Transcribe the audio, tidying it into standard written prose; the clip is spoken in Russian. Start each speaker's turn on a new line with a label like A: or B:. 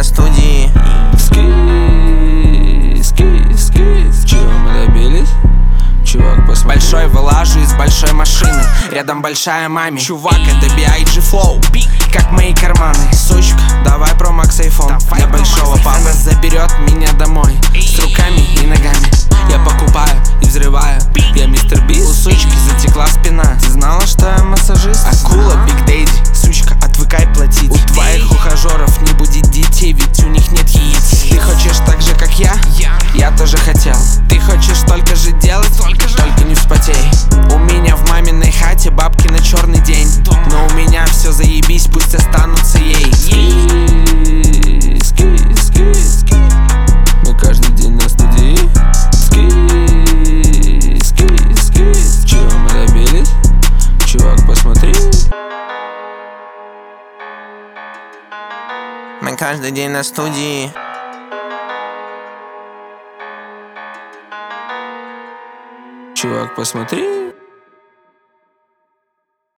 A: на студии.
B: Чего мы добились? Чувак, посмотри.
A: Большой вылажу из большой машины, рядом большая маме. Чувак, это B.I.G. Flow, как мои карманы. Сучка, давай про Макс айфон для большого папы. Заберет меня домой с руками и ногами. Я покупаю и взрываю, я мистер Бист. У сучки затекла спина, ты знала, что я массажист? Акула, Биг Дэйди, сучка, отвыкай платить. У твоих ухажеров не будет детей, ведь у них нет яиц. Ты хочешь так же, как я тоже хотел. Ты хочешь столько же делать, только не вспотей. У меня в маминой хате бабки на черный день, но у меня все заебись, пусть останутся ей.
B: Мы каждый день на студии. Чего мы добились? Чувак, посмотри.
A: Мы каждый день на студии.
B: Чувак, посмотри.